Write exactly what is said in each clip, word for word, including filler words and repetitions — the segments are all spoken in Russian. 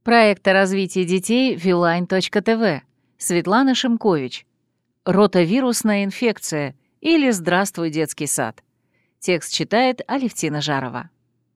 Проект о развитии детей Вилайн точка тэ вэ. Светлана Шимкович. Ротавирусная инфекция или «Здравствуй, детский сад». Текст читает Алевтина Жарова.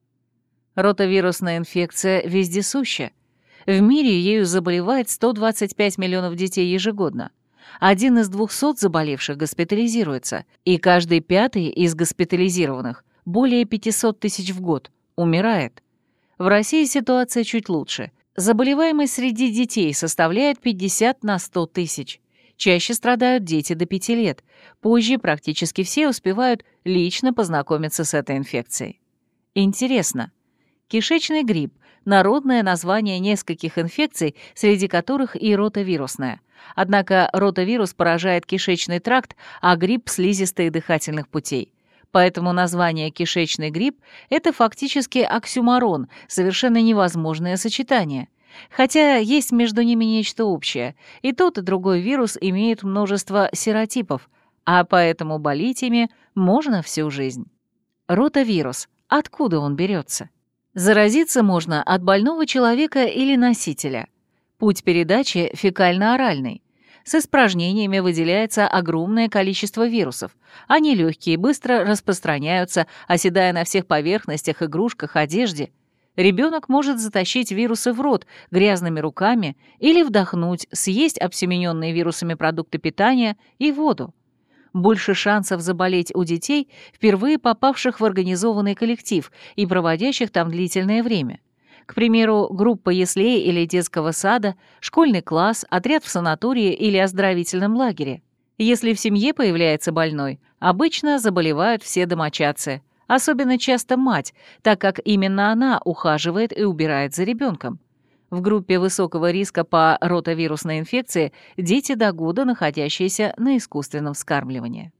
Ротавирусная инфекция вездесуща. В мире ею заболевает сто двадцать пять миллионов детей ежегодно. Один из двухсот заболевших госпитализируется, и каждый пятый из госпитализированных, более пятьсот тысяч в год, умирает. В России ситуация чуть лучше. Заболеваемость среди детей составляет пятьдесят на сто тысяч. Чаще страдают дети до пяти лет. Позже практически все успевают лично познакомиться с этой инфекцией. Интересно. Кишечный грипп – народное название нескольких инфекций, среди которых и ротавирусная. Однако ротавирус поражает кишечный тракт, а грипп – слизистые дыхательных путей. Поэтому название «кишечный грипп» — это фактически оксюморон, совершенно невозможное сочетание. Хотя есть между ними нечто общее. И тот, и другой вирус имеют множество серотипов, а поэтому болеть ими можно всю жизнь. Ротавирус. Откуда он берется? Заразиться можно от больного человека или носителя. Путь передачи фекально-оральный. С испражнениями выделяется огромное количество вирусов. Они легкие, быстро распространяются, оседая на всех поверхностях, игрушках, одежде. Ребенок может затащить вирусы в рот грязными руками или вдохнуть, съесть обсемененные вирусами продукты питания и воду. Больше шансов заболеть у детей, впервые попавших в организованный коллектив и проводящих там длительное время. К примеру, группа яслей или детского сада, школьный класс, отряд в санатории или оздоровительном лагере. Если в семье появляется больной, обычно заболевают все домочадцы, особенно часто мать, так как именно она ухаживает и убирает за ребенком. В группе высокого риска по ротавирусной инфекции дети до года, находящиеся на искусственном вскармливании.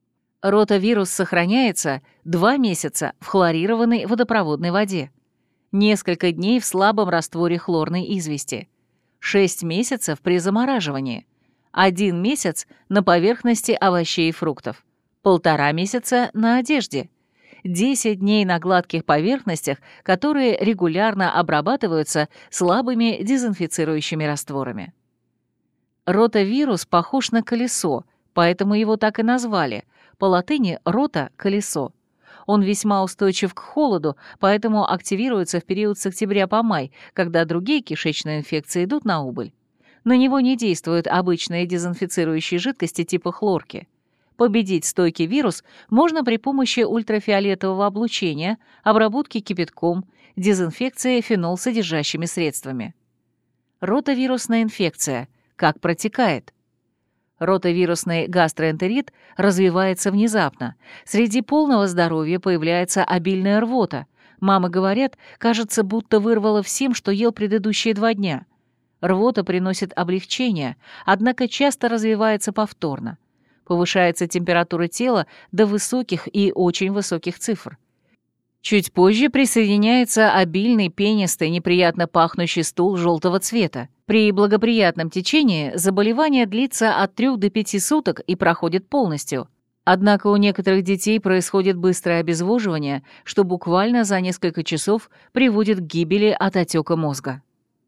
Ротавирус сохраняется два месяца в хлорированной водопроводной воде, несколько дней в слабом растворе хлорной извести, шесть месяцев при замораживании, один месяц на поверхности овощей и фруктов, полтора месяца на одежде, десять дней на гладких поверхностях, которые регулярно обрабатываются слабыми дезинфицирующими растворами. Ротавирус похож на колесо, поэтому его так и назвали, по латыни «рота» — колесо. Он весьма устойчив к холоду, поэтому активируется в период с октября по май, когда другие кишечные инфекции идут на убыль. На него не действуют обычные дезинфицирующие жидкости типа хлорки. Победить стойкий вирус можно при помощи ультрафиолетового облучения, обработки кипятком, дезинфекции фенолсодержащими средствами. Ротавирусная инфекция. Как протекает? Ротавирусный гастроэнтерит развивается внезапно. Среди полного здоровья появляется обильная рвота. Мамы говорят, кажется, будто вырвало всем, что ел предыдущие два дня. Рвота приносит облегчение, однако часто развивается повторно. Повышается температура тела до высоких и очень высоких цифр. Чуть позже присоединяется обильный, пенистый, неприятно пахнущий стул желтого цвета. При благоприятном течении заболевание длится от трёх до пяти суток и проходит полностью. Однако у некоторых детей происходит быстрое обезвоживание, что буквально за несколько часов приводит к гибели от отека мозга.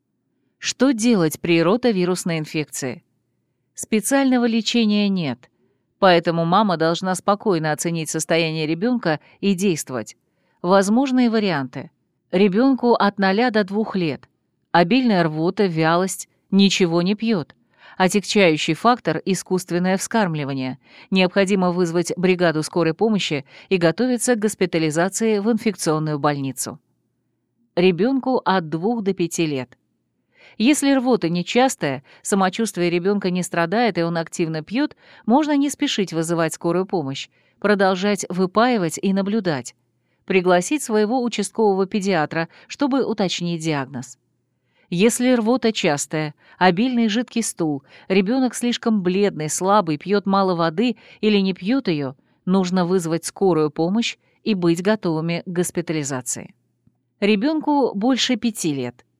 Что делать при ротавирусной инфекции? Специального лечения нет, поэтому мама должна спокойно оценить состояние ребенка и действовать. Возможные варианты. Ребенку от ноля до двух лет. Обильная рвота, вялость, ничего не пьет. Отягчающий фактор – искусственное вскармливание. Необходимо вызвать бригаду скорой помощи и готовиться к госпитализации в инфекционную больницу. Ребенку от двух до пяти лет. Если рвота нечастая, самочувствие ребенка не страдает и он активно пьет, можно не спешить вызывать скорую помощь, продолжать выпаивать и наблюдать. Пригласить своего участкового педиатра, чтобы уточнить диагноз. Если рвота частая, обильный жидкий стул, ребенок слишком бледный, слабый, пьет мало воды или не пьет ее, нужно вызвать скорую помощь и быть готовыми к госпитализации. Ребенку больше пяти лет.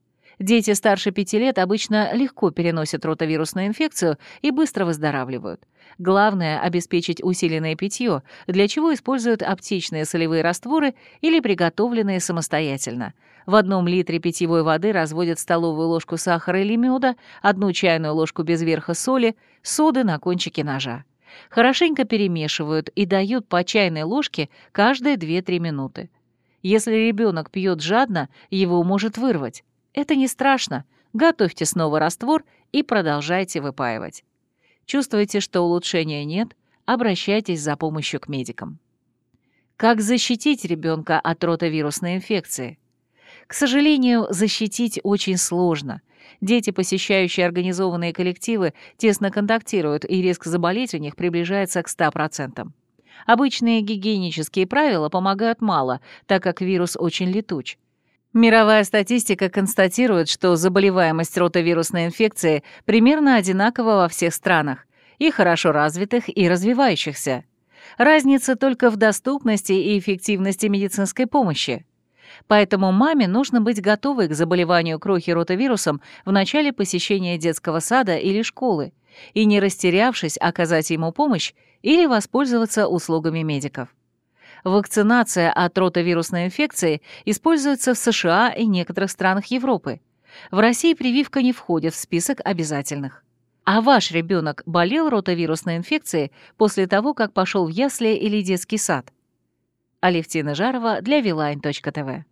Дети старше пяти лет обычно легко переносят ротовирусную инфекцию и быстро выздоравливают. Главное — обеспечить усиленное питье, для чего используют аптечные солевые растворы или приготовленные самостоятельно. В одном литре питьевой воды разводят столовую ложку сахара или меда, одну чайную ложку без верха соли, соды на кончике ножа. Хорошенько перемешивают и дают по чайной ложке каждые две-три минуты. Если ребенок пьет жадно, его может вырвать. Это не страшно. Готовьте снова раствор и продолжайте выпаивать. Чувствуете, что улучшения нет? Обращайтесь за помощью к медикам. Как защитить ребенка от ротовирусной инфекции? К сожалению, защитить очень сложно. Дети, посещающие организованные коллективы, тесно контактируют, и риск заболеть у них приближается к ста процентам. Обычные гигиенические правила помогают мало, так как вирус очень летуч. Мировая статистика констатирует, что заболеваемость ротовирусной инфекцией примерно одинакова во всех странах, и хорошо развитых, и развивающихся. Разница только в доступности и эффективности медицинской помощи. Поэтому маме нужно быть готовой к заболеванию крохи ротавирусом в начале посещения детского сада или школы и, не растерявшись, оказать ему помощь или воспользоваться услугами медиков. Вакцинация от ротовирусной инфекции используется в США и некоторых странах Европы. В России прививка не входит в список обязательных. А ваш ребенок болел ротовирусной инфекцией после того, как пошел в ясли или детский сад? Алевтина Жарова для Вилайн точка тэ вэ.